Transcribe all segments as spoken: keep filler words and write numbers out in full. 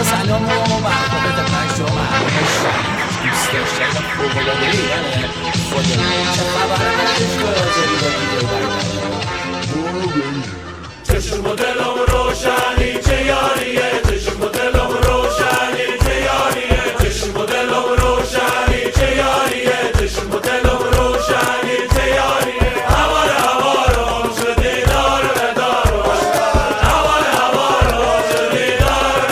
سلام و برخورد پشت و مرمش دوست داشتن خوب و دیدنه خود چه خبره عشق آزاری با دیده بردن چشم و دلم روشنی چه یاریه چشم و دلم روشنی چه یاریه چشم و دلم روشنی چه یاریه چشم و دلم روشنی چه یاریه هوار هوارم شدی دار بدارم هوار هوارم شدی دار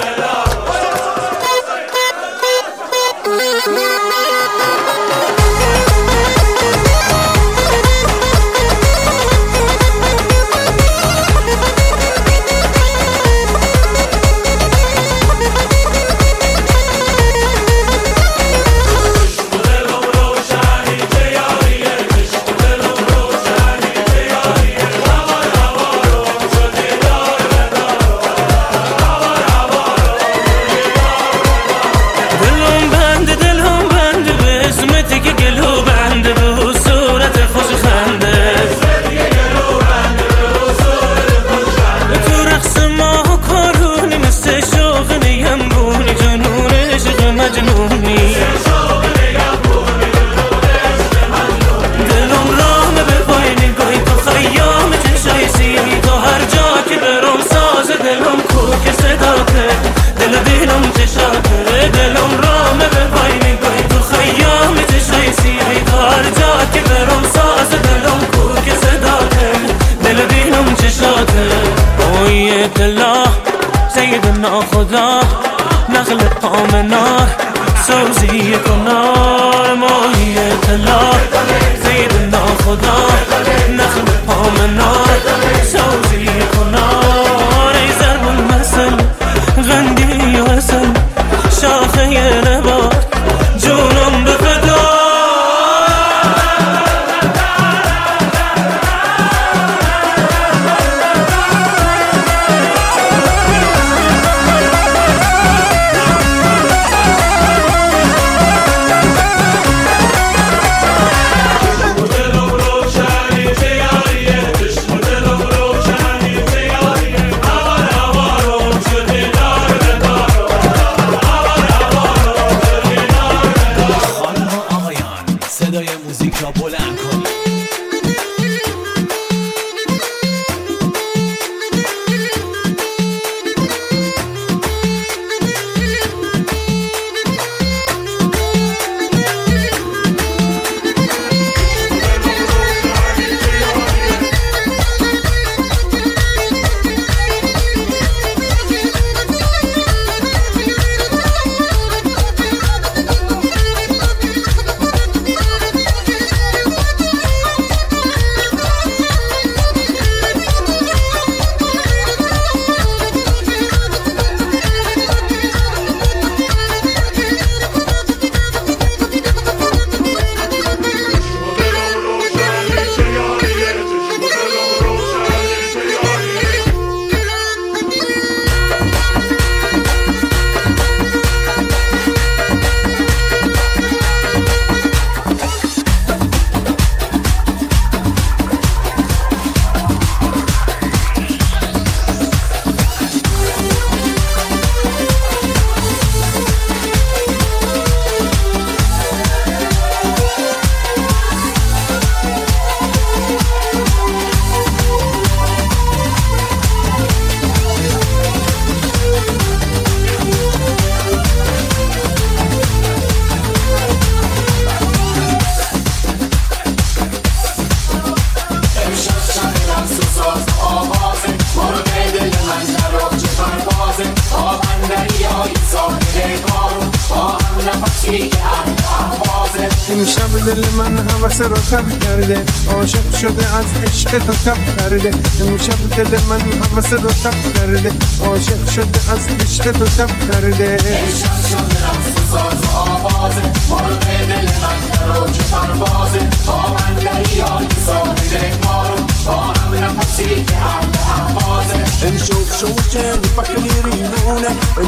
سيدنا خدا نخلق آمنا سوزی کنار ماهیت الله سيدنا خدا نخلق آمنا سوزی کنار ای ضرب المثل غندی و اصل شاخه نبات جونم به فدا امشب دل من هوس رو کم کرده عاشق شده از عشق تو کم کرده امشب دل من هوس رو کم کرده عاشق شده از عشق تو کم کرده عشق شده رقص و ساز و آوازه مرغ دل من در اوج پروازه تا من دریای ساحل کارم با هم نفسی که هم به هم بازه امشب شوچه فکری رینونه امشب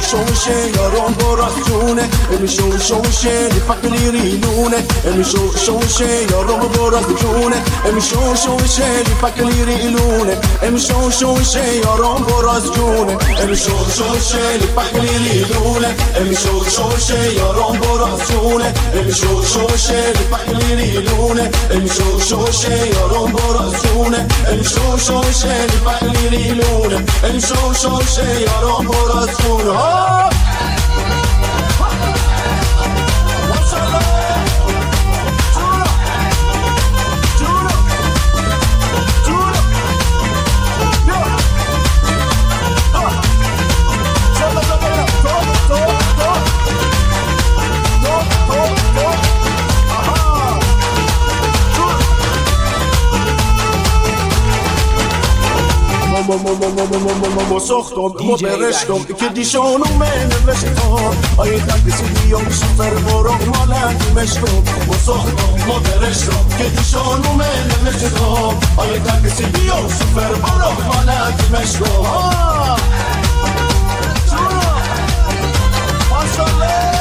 شوشه یارم براز جونه امی شو شوشه لیفقلی ریلونه امی شو شوشه یارم براز جونه امی شو شوشه لیفقلی ریلونه امی شو شوشه یارم براز جونه امی شو شوشه لیفقلی ریلونه امی شو شوشه یارم براز جونه امی شو شوشه لیفقلی ریلونه امی شو شوشه یارم براز جونه امی شو شوشه لیفقلی ریلونه امی شو شوشه یارم براز جونه ما ساختم ما برشتم که دیشانو من نوشتم آیه تکسی بیام سفر برام مالک مشتم ما ساختم ما برشتم که دیشانو من نوشتم آیه تکسی بیام سفر برام مالک مشتم ماشالله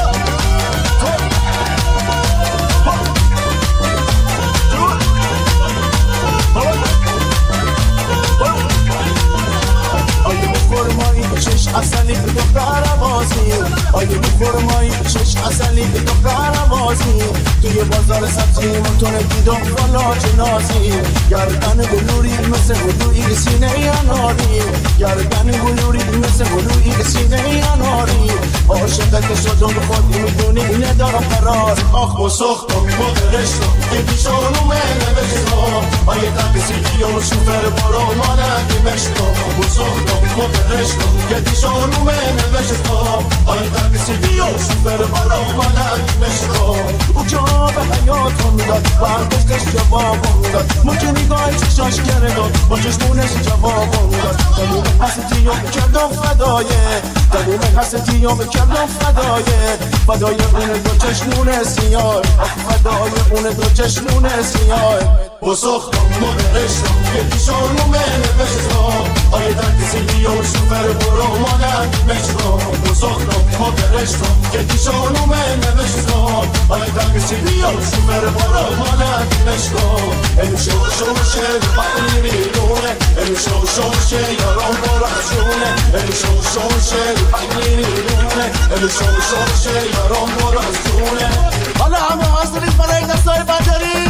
چش اصلی تو قرمازی آیه میفرمایی چش اصلی تو قرمازی توی بازار سبزی متونه دیدم والا جنازی گردن بلوری مثل بلوری سینه اناری گردن بلوری مثل بلوری سینه اناری عاشقت شدم خودی میدونی ندارم قرار آخ و سختم مدرشتم که بیشانو من نوشتم آیه تکسی بیام شوفر برا مالکی مشتم و سختم مدرشتم که دیشانو من نوشتم آیه تکسی بیام شوفر برا مالکی مشتم او که به حیاتم داد برداشتش جوابم داد ممکن نگاهی چشاش کرداد با چشمونش جوابم داد دلوم حسدیام کردم فدایه دلوم حسدیام کردم فدایه فدای اون دو چشمون سیاه فدای اون دو چشمون سیاه با ساختم مدرشتم که دیشانو من نوشتم آیه تکسی بیام شوفر برا مادر مشتم با ساختم مدرشتم که دیشانو من نوشتم آیه تکسی بیام شوفر برا مادر مشتم ام شو شوشه بقلی میدونه ام شو شوشه یارم برا جونه ام شو شوشه بقلی میدونه ام شو شوشه یارم برا جونه حالا همه حاضرید برای دستای بدری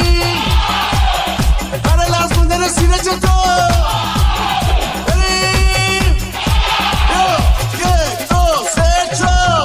برای لازموندن سینه چطور بریم یک دو سه چهار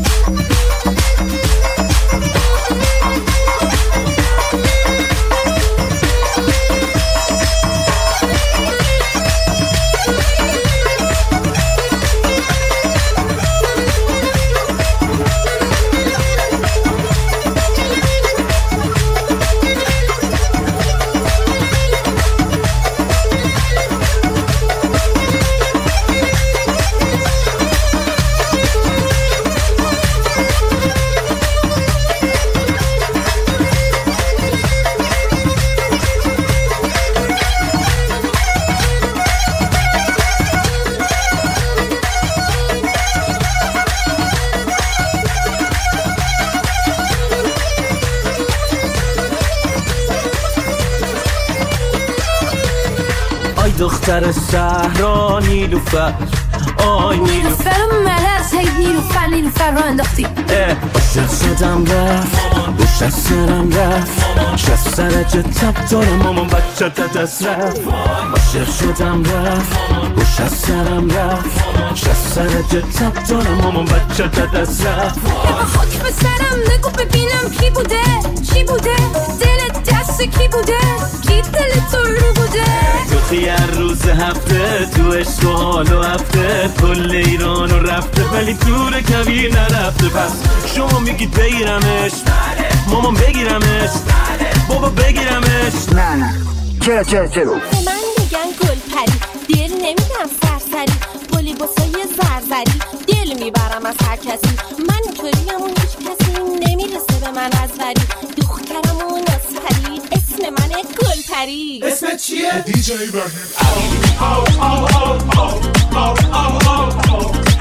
دختر صحرا نیلوفر آی نیلوفر ملرز هی نیلوفر نیلوفر رو انداختی عاشق شدم رفت بوش از سرم رفت شست سرجه تب دارم مامان بچه تا دست رفت عاشق شدم رفت بوش از سرم رفت شست سرجه تب دارم مامان بچه تا دست رفت بابا خاک به سرم نگو ببینم کی بوده چی بوده دلت دست کی بوده کی دل تو رو بوده تو خیار روز هفته تو عشق و حال و هفته کل ایران و رفته ولی دور کبیر نرفته پس شما میگید بگیرمش مامان بگیرمش بابا بگیرمش نه نه چرا چرا چرا به من بگن گل پری دل نمیدم سرسری با لباسای زرزری دل میبرم از هر کسی من اینطوریم و هیچ کسی نمیرسه به من از وری دخترم و نازپری اسم من گل پری اسمت چیه؟ دی جی ابراهیم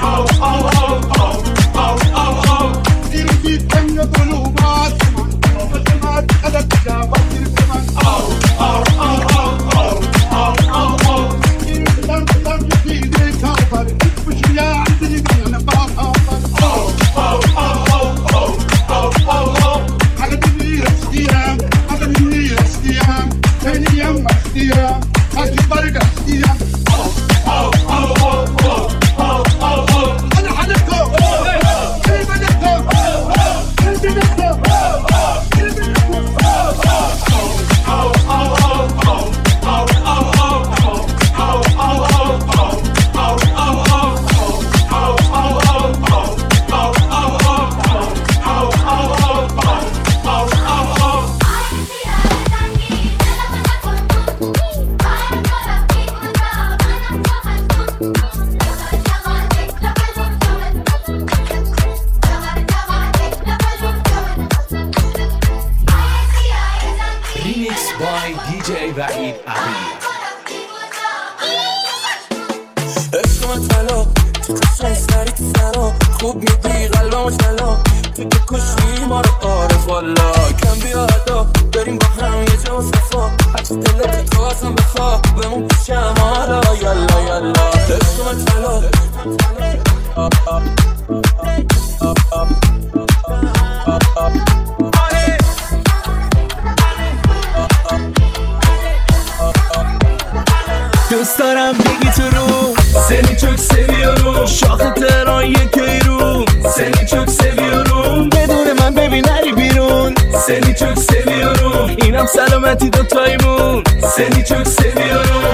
دوست دارم بگی تو رو seni çok seviyorum شاخ تهران یک کیرون seni çok seviyorum بدون من ببین نری بیرون seni çok seviyorum اینم سلامتی دوتایمون seni çok seviyorum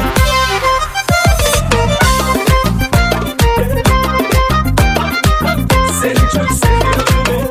seni çok seviyorum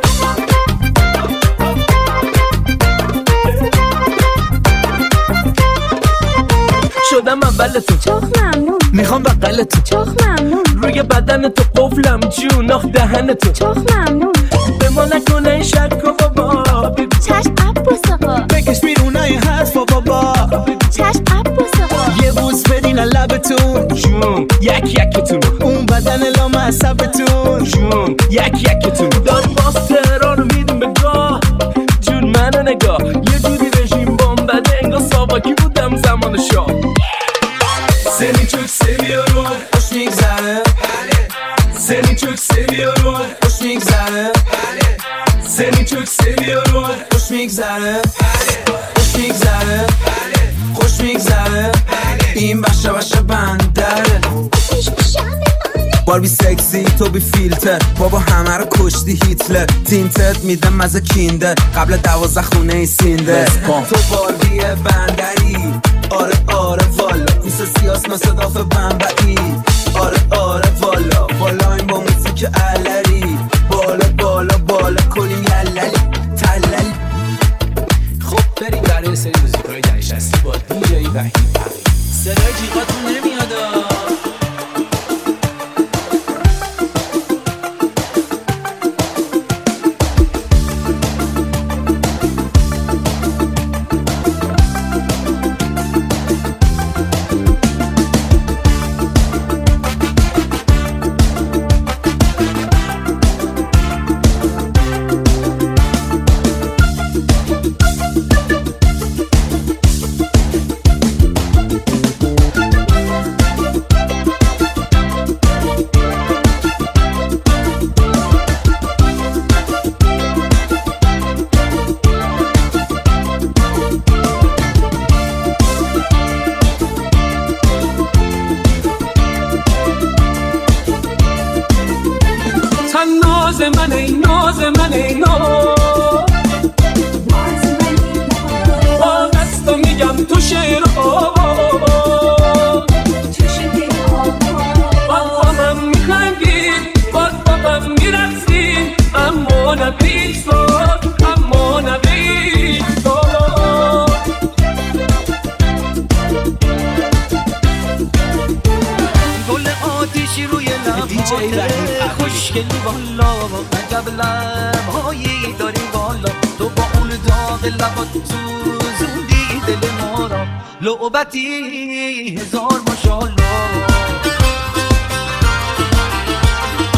شدم اولتون چخ ممنون میخوام بغلتون چخ ممنون روی بدن تو قفلم جون آخ دهن تو چخ ممنون به ما نکنه این شک و بابا چشم عباس آقا بکش بیرونای حرف و بابا چشم عباس آقا یه بوس بدین لبتون جون یک یکتون اون بدن لام عصبتون جون یک یکتون داری باز تهران رو میدیم به گاه جون منو نگاه یه جوری رژیم بام بده انگار ساواکی بودم زمان شاه seni çok seviyorum hoş میگذره seni çok seviyorum hoş میگذره seni çok seviyorum hoş میگذره hoş میگذره خوش میگذره این بخش بخش بندره باربی سکسی تو بی فیلتر بابا همه رو کشتی هیتلر تینتت میدم مزه کیندر قبل دوازده خونه ای سینده تو باربی بندری آره آره والا میسه سیاس مثل داف بمبئی آره آره والا والا این با موسیک علری بالا بالا بالا کنیم یللی تللی خب بریم برای سری موزیکای دنشستی با دیجی وحید حقیقی صدای جیغاتون نمیاد ناز من ای ناز من ای ناز با دستم میگم تو شعر آواز باز بابم میخندی باز بابم میرقصی اما نبید ساد اما نبید ساد گل آتیشی روی لباته خوشگلی والا عجب لبهایی داری والا تو با اون داغ لبات تو زودی دل ما را لعبتی هزار ماشالله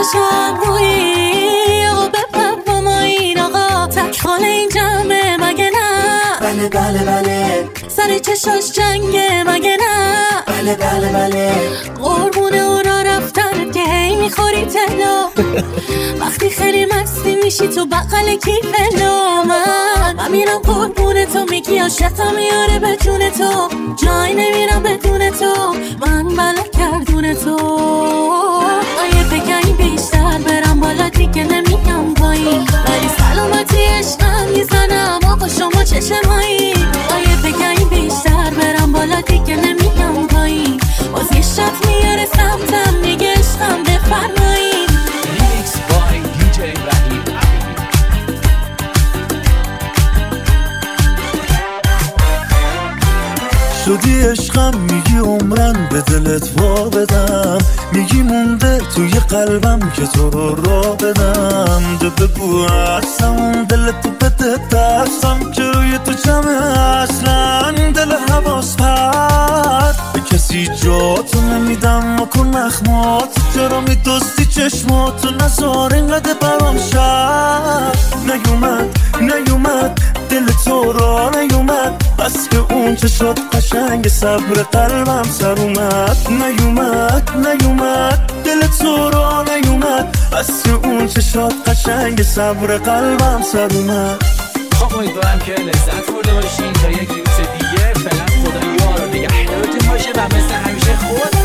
باشم روی آقا بپر با ما این آقا تکخال این جمعه مگه نه بله بله بله سر چشاش جنگه مگه نه بله بله بله قربون اونا رفتن که هی میخوری تلا وقتی خیلی مستی میشی تو بقل کیفلا من من میرم قربون تو میگی عاشقم میاره به جون تو جای نمیرم بدون تو من بلا کردون تو آیه بگنی بیشتر برم بالا دیگه نمیگم پایین ولی سلامتی عشقم میزنم آقا شما چشمایی آیه بگنی بیشتر برم بالا دیگه نمیگم پایین باز یه شب میاره سمتم میگه عشقم بفرمایین Remix by دی جی وحید شدی عشقم میگی عمرن به دلت وا بدم میگی مونده توی قلبم که تو رو را بدم ده بگو اصلا دلت تو بده دستم که روی تو جمعه اصلا دل حواس پرد به کسی جاتو نمیدم و کن نخمات چرا میدستی چشماتو نزار اینقدر برام شد نیومد نیومد دل تو را نیومد بس که اون چه شد قشنگ صبر قلبم سر اومد نیومد نیومد دل تو را نیومد بس که اون چه شد قشنگ صبر قلبم سر اومد خب امیدوارم که لذت برده باشین تا یک ریمیکس دیگه فعلا خدا یار و نگهدارتون باشه و مثل همیشه خود